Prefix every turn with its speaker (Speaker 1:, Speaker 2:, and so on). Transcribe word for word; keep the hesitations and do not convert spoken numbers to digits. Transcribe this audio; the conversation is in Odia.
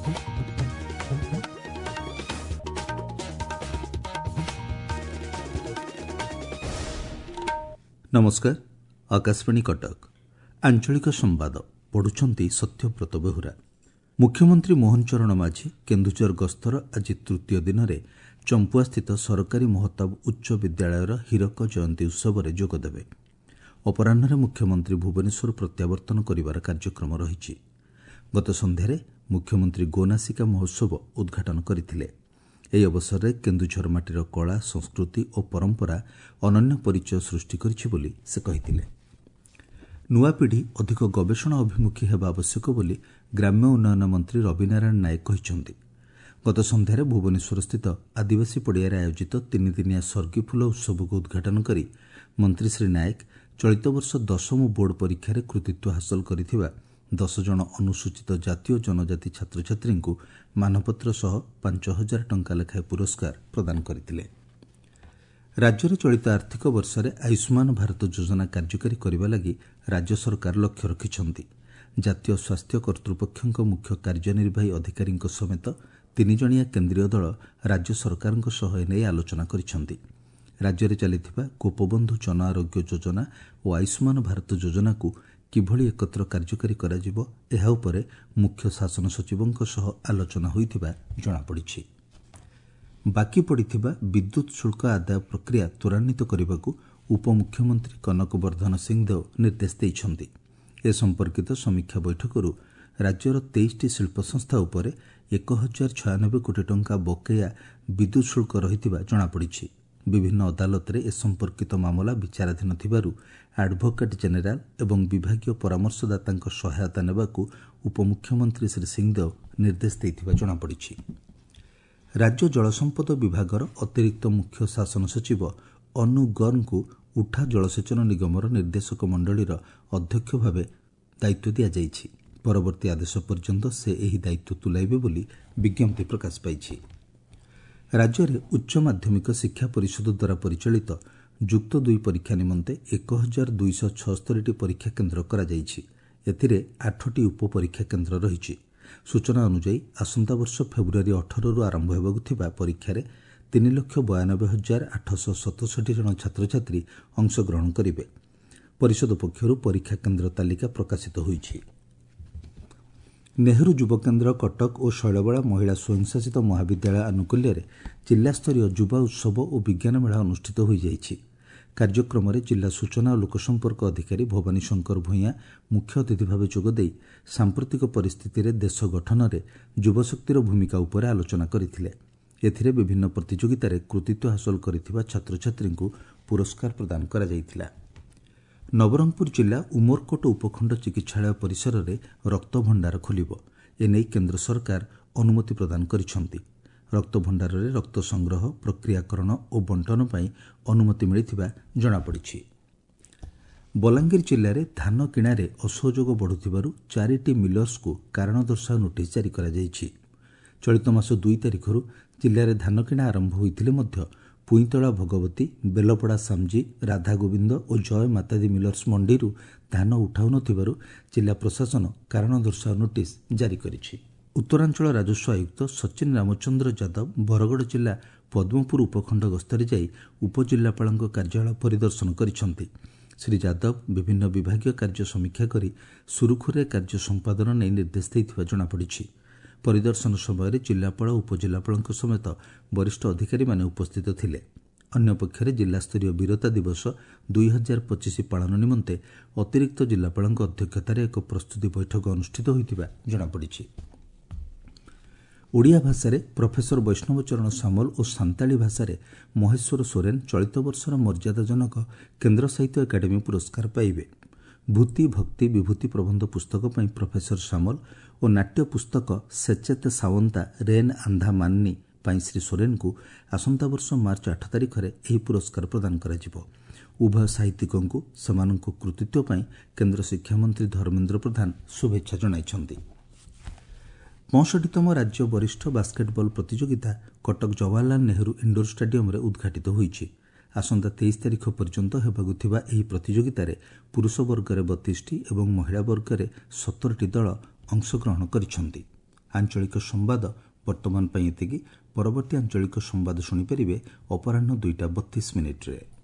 Speaker 1: नमस्कार। आकाशवाणी कटक आंचलिक संवाद पढ़ुछंती सत्यव्रत बेहुरा। मुख्यमंत्री मोहन चरण माझी केन्दुझर गस्तर आज तृतीय दिन में चंपुआ स्थित सरकारी महताब उच्च विद्यालयर हीरक जयंती उत्सव में जोगदेवे। अपराह्न मुख्यमंत्री भुवनेश्वर प्रत्यावर्तन करिवार कार्यक्रम रही। गत संध्यारे मुख्यमंत्री गोनासिका महोत्सव उद्घाटन करथिले। ଏହି ଅବସରରେ କେନ୍ଦୁଝର ମାଟିର କଳା, ସଂସ୍କୃତି ଓ ପରମ୍ପରା ଅନନ୍ୟ ପରିଚୟ ସୃଷ୍ଟି କରିଛି ବୋଲି ସେ କହିଥିଲେ। ନୂଆ ପିଢ଼ି ଅଧିକ ଗବେଷଣା ଅଭିମୁଖୀ ହେବା ଆବଶ୍ୟକ ବୋଲି ଗ୍ରାମ୍ୟ ଉନ୍ନୟନ ମନ୍ତ୍ରୀ ରବିନାରାୟଣ ନାୟକ କହିଛନ୍ତି। ଗତ ସନ୍ଧ୍ୟାରେ ଭୁବନେଶ୍ୱରସ୍ଥିତ ଆଦିବାସୀ ପଡ଼ିଆରେ ଆୟୋଜିତ ତିନିଦିନିଆ ସର୍ଗୀଫୁଲ ଉତ୍ସବକୁ ଉଦ୍ଘାଟନ କରି ମନ୍ତ୍ରୀ ଶ୍ରୀ ନାୟକ ଚଳିତ ବର୍ଷ ଦଶମ ବୋର୍ଡ ପରୀକ୍ଷାରେ କୃତିତ୍ୱ ହାସଲ କରିଥିବା ଦଶ ଜଣ ଅନୁସୂଚିତ ଜାତି ଓ ଜନଜାତି ଛାତ୍ରଛାତ୍ରୀଙ୍କୁ ମାନପତ୍ର ସହ ପାଞ୍ଚ ହଜାର ଟଙ୍କା ଲେଖାଏଁ ପୁରସ୍କାର ପ୍ରଦାନ କରିଥିଲେ। ରାଜ୍ୟରେ ଚଳିତ ଆର୍ଥିକ ବର୍ଷରେ ଆୟୁଷ୍ମାନ ଭାରତ ଯୋଜନା କାର୍ଯ୍ୟକାରୀ କରିବା ଲାଗି ରାଜ୍ୟ ସରକାର ଲକ୍ଷ୍ୟ ରଖିଛନ୍ତି। ଜାତୀୟ ସ୍ୱାସ୍ଥ୍ୟ କର୍ତ୍ତୃପକ୍ଷଙ୍କ ମୁଖ୍ୟ କାର୍ଯ୍ୟନିର୍ବାହୀ ଅଧିକାରୀଙ୍କ ସମେତ ତିନି ଜଣିଆ କେନ୍ଦ୍ରୀୟ ଦଳ ରାଜ୍ୟ ସରକାରଙ୍କ ସହ ଏନେଇ ଆଲୋଚନା କରିଛନ୍ତି। ରାଜ୍ୟରେ ଚାଲିଥିବା ଗୋପବନ୍ଧୁ ଜନ ଆରୋଗ୍ୟ ଯୋଜନା ଓ ଆୟୁଷ୍ମାନ ଭାରତ ଯୋଜନାକୁ କିଭଳି ଏକତ୍ର କାର୍ଯ୍ୟକାରୀ କରାଯିବ ଏହା ଉପରେ ମୁଖ୍ୟ ଶାସନ ସଚିବଙ୍କ ସହ ଆଲୋଚନା ହୋଇଥିବା ଜଣାପଡ଼ିଛି। ବାକି ପଡ଼ିଥିବା ବିଦ୍ୟୁତ୍ ଶୁଳ୍କ ଆଦାୟ ପ୍ରକ୍ରିୟା ତ୍ୱରାନ୍ୱିତ କରିବାକୁ ଉପମୁଖ୍ୟମନ୍ତ୍ରୀ କନକ ବର୍ଦ୍ଧନ ସିଂହଦେଓ ନିର୍ଦ୍ଦେଶ ଦେଇଛନ୍ତି। ଏ ସମ୍ପର୍କିତ ସମୀକ୍ଷା ବୈଠକରୁ ରାଜ୍ୟର ତେଇଶଟି ଶିଳ୍ପ ସଂସ୍ଥା ଉପରେ ଏକ ହଜାର ଛୟାନବେ କୋଟି ଟଙ୍କା ବକେୟା ବିଦ୍ୟୁତ୍ ଶୁଳ୍କ ରହିଥିବା ଜଣାପଡ଼ିଛି। ବିଭିନ୍ନ ଅଦାଲତରେ ଏ ସମ୍ପର୍କିତ ମାମଲା ବିଚାରାଧୀନ ଥିବାରୁ ଆଡଭୋକେଟ୍ ଜେନେରାଲ ଏବଂ ବିଭାଗୀୟ ପରାମର୍ଶଦାତାଙ୍କ ସହାୟତା ନେବାକୁ ଉପମୁଖ୍ୟମନ୍ତ୍ରୀ ଶ୍ରୀ ସିଂହଦେଓ ନିର୍ଦ୍ଦେଶ ଦେଇଥିବା ଜଣାପଡ଼ିଛି। ରାଜ୍ୟ ଜଳସମ୍ପଦ ବିଭାଗର ଅତିରିକ୍ତ ମୁଖ୍ୟ ଶାସନ ସଚିବ ଅନୁ ଗର୍ଗଙ୍କୁ ଉଠା ଜଳସେଚନ ନିଗମର ନିର୍ଦ୍ଦେଶକ ମଣ୍ଡଳୀର ଅଧ୍ୟକ୍ଷ ଭାବେ ଦାୟିତ୍ୱ ଦିଆଯାଇଛି। ପରବର୍ତ୍ତୀ ଆଦେଶ ପର୍ଯ୍ୟନ୍ତ ସେ ଏହି ଦାୟିତ୍ୱ ତୁଲାଇବେ ବୋଲି ବିଜ୍ଞପ୍ତି ପ୍ରକାଶ ପାଇଛି। ରାଜ୍ୟରେ ଉଚ୍ଚ ମାଧ୍ୟମିକ ଶିକ୍ଷା ପରିଷଦ ଦ୍ୱାରା ପରିଚାଳିତ ଯୁକ୍ତ ଦୁଇ ପରୀକ୍ଷା ନିମନ୍ତେ ଏକ ହଜାର ଦୁଇଶହ ଛଅସ୍ତରୀଟି ପରୀକ୍ଷା କେନ୍ଦ୍ର କରାଯାଇଛି। ଏଥିରେ ଆଠଟି ଉପପରୀକ୍ଷା କେନ୍ଦ୍ର ରହିଛି। ସୂଚନା ଅନୁଯାୟୀ ଆସନ୍ତା ବର୍ଷ ଫେବୃଆରୀ ଅଠରରୁ ଆରମ୍ଭ ହେବାକୁ ଥିବା ପରୀକ୍ଷାରେ ତିନି ଲକ୍ଷ ବୟାନବେ ହଜାର ଆଠଶହ ସତଷଠି ଜଣ ଛାତ୍ରଛାତ୍ରୀ ଅଂଶଗ୍ରହଣ କରିବେ। ପରିଷଦ ପକ୍ଷରୁ ପରୀକ୍ଷା କେନ୍ଦ୍ର ତାଲିକା ପ୍ରକାଶିତ ହୋଇଛି। ନେହେରୁ ଯୁବକେନ୍ଦ୍ର କଟକ ଓ ଶୈଳବାଳା ମହିଳା ସ୍ୱୟଂଶାସିତ ମହାବିଦ୍ୟାଳୟ ଆନୁକୂଲ୍ୟରେ ଜିଲ୍ଲାସ୍ତରୀୟ ଯୁବା ଉତ୍ସବ ଓ ବିଜ୍ଞାନ ମେଳା ଅନୁଷ୍ଠିତ ହୋଇଯାଇଛି। କାର୍ଯ୍ୟକ୍ରମରେ ଜିଲ୍ଲା ସୂଚନା ଓ ଲୋକସମ୍ପର୍କ ଅଧିକାରୀ ଭବାନୀ ଶଙ୍କର ଭୂୟାଁ ମୁଖ୍ୟ ଅତିଥି ଭାବେ ଯୋଗଦେଇ ସାମ୍ପ୍ରତିକ ପରିସ୍ଥିତିରେ ଦେଶ ଗଠନରେ ଯୁବଶକ୍ତିର ଭୂମିକା ଉପରେ ଆଲୋଚନା କରିଥିଲେ। ଏଥିରେ ବିଭିନ୍ନ ପ୍ରତିଯୋଗିତାରେ କୃତିତ୍ୱ ହାସଲ କରିଥିବା ଛାତ୍ରଛାତ୍ରୀଙ୍କୁ ପୁରସ୍କାର ପ୍ରଦାନ କରାଯାଇଥିଲା। ନବରଙ୍ଗପୁର ଜିଲ୍ଲା ଉମରକୋଟ ଉପଖଣ୍ଡ ଚିକିତ୍ସାଳୟ ପରିସରରେ ରକ୍ତଭଣ୍ଡାର ଖୋଲିବ। ଏନେଇ କେନ୍ଦ୍ର ସରକାର ଅନୁମତି ପ୍ରଦାନ କରିଛନ୍ତି। ରକ୍ତଭଣ୍ଡାରରେ ରକ୍ତ ସଂଗ୍ରହ, ପ୍ରକ୍ରିୟାକରଣ ଓ ବଣ୍ଟନ ପାଇଁ ଅନୁମତି ମିଳିଥିବା ଜଣାପଡ଼ିଛି। ବଲାଙ୍ଗୀର ଜିଲ୍ଲାରେ ଧାନ କିଣାରେ ଅସହଯୋଗ ବଢ଼ୁଥିବାରୁ ଚାରିଟି ମିଲର୍ସକୁ କାରଣ ଦର୍ଶାଅ ନୋଟିସ୍ ଜାରି କରାଯାଇଛି। ଚଳିତ ମାସ ଦୁଇ ତାରିଖରୁ ଜିଲ୍ଲାରେ ଧାନ କିଣା ଆରମ୍ଭ ହୋଇଥିଲେ ମଧ୍ୟ ପୁଇଁତଳା ଭଗବତୀ, ବେଲପଡ଼ା ସାମଜି, ରାଧାଗୋବିନ୍ଦ ଓ ଜୟ ମାତାଦି ମିଲର୍ସ ମଣ୍ଡିରୁ ଧାନ ଉଠାଉନଥିବାରୁ ଜିଲ୍ଲା ପ୍ରଶାସନ କାରଣ ଦର୍ଶାଅ ନୋଟିସ୍ ଜାରି କରିଛି। ଉତ୍ତରାଞ୍ଚଳ ରାଜସ୍ୱ ଆୟୁକ୍ତ ସଚିନ ରାମଚନ୍ଦ୍ର ଯାଦବ ବରଗଡ଼ ଜିଲ୍ଲା ପଦ୍ମପୁର ଉପଖଣ୍ଡ ଗସ୍ତରେ ଯାଇ ଉପଜିଲ୍ଲାପାଳଙ୍କ କାର୍ଯ୍ୟାଳୟ ପରିଦର୍ଶନ କରିଛନ୍ତି। ଶ୍ରୀ ଯାଦବ ବିଭିନ୍ନ ବିଭାଗୀୟ କାର୍ଯ୍ୟ ସମୀକ୍ଷା କରି ସୁରୁଖୁରୁରେ କାର୍ଯ୍ୟ ସମ୍ପାଦନ ନେଇ ନିର୍ଦ୍ଦେଶ ଦେଇଥିବା ଜଣାପଡ଼ିଛି। ପରିଦର୍ଶନ ସମୟରେ ଜିଲ୍ଲାପାଳ ଓ ଉପଜିଲ୍ଲାପାଳଙ୍କ ସମେତ ବରିଷ୍ଠ ଅଧିକାରୀମାନେ ଉପସ୍ଥିତ ଥିଲେ। ଅନ୍ୟପକ୍ଷରେ ଜିଲ୍ଲାସ୍ତରୀୟ ବୀରତା ଦିବସ ଦୁଇ ହଜାର ପଚିଶ ପାଳନ ନିମନ୍ତେ ଅତିରିକ୍ତ ଜିଲ୍ଲାପାଳଙ୍କ ଅଧ୍ୟକ୍ଷତାରେ ଏକ ପ୍ରସ୍ତୁତି ବୈଠକ ଅନୁଷ୍ଠିତ ହୋଇଥିବା ଜଣାପଡ଼ିଛି। ଓଡ଼ିଆ ଭାଷାରେ ପ୍ରଫେସର ବୈଷ୍ଣବ ଚରଣ ସାମଲ ଓ ସାନ୍ତାଳୀ ଭାଷାରେ ମହେଶ୍ୱର ସୋରେନ ଚଳିତ ବର୍ଷର ମର୍ଯ୍ୟାଦାଜନକ କେନ୍ଦ୍ର ସାହିତ୍ୟ ଏକାଡେମୀ ପୁରସ୍କାର ପାଇବେ। ଭୂତି ଭକ୍ତି ବିଭୂତି ପ୍ରବନ୍ଧ ପୁସ୍ତକ ପାଇଁ ପ୍ରଫେସର ସାମଲ ଓ ନାଟ୍ୟ ପୁସ୍ତକ ସେଚେତ ସାୱନ୍ତା ରେନ୍ ଆନ୍ଧା ମାନ୍ନି ପାଇଁ ଶ୍ରୀ ସୋରେନଙ୍କୁ ଆସନ୍ତା ବର୍ଷ ମାର୍ଚ୍ଚ ଆଠ ତାରିଖରେ ଏହି ପୁରସ୍କାର ପ୍ରଦାନ କରାଯିବ। ଉଭୟ ସାହିତ୍ୟିକଙ୍କୁ ସେମାନଙ୍କ କୃତିତ୍ୱ ପାଇଁ କେନ୍ଦ୍ର ଶିକ୍ଷାମନ୍ତ୍ରୀ ଧର୍ମେନ୍ଦ୍ର ପ୍ରଧାନ ଶୁଭେଚ୍ଛା ଜଣାଇଛନ୍ତି। ପଞ୍ଚଷଠିତମ ରାଜ୍ୟ ବରିଷ୍ଠ ବାସ୍କେଟବଲ ପ୍ରତିଯୋଗିତା କଟକ ଜବାହରଲାଲ ନେହେରୁ ଇଣ୍ଡୋର ଷ୍ଟାଡିୟମରେ ଉଦ୍ଘାଟିତ ହୋଇଛି। ଆସନ୍ତା ତେଇଶ ତାରିଖ ପର୍ଯ୍ୟନ୍ତ ହେବାକୁ ଥିବା ଏହି ପ୍ରତିଯୋଗିତାରେ ପୁରୁଷ ବର୍ଗରେ ବତିଶଟି ଏବଂ ମହିଳା ବର୍ଗରେ ସତରଟି ଦଳ ଅଂଶଗ୍ରହଣ କରିଛନ୍ତି। ଆଞ୍ଚଳିକ ସମ୍ବାଦ ବର୍ତ୍ତମାନ ପାଇଁ ଏତିକି। ପରବର୍ତ୍ତୀ ଆଞ୍ଚଳିକ ସମ୍ବାଦ ଶୁଣିପାରିବେ ଅପରାହ୍ନ ଦୁଇଟା ବତିଶ ମିନିଟ୍ରେ।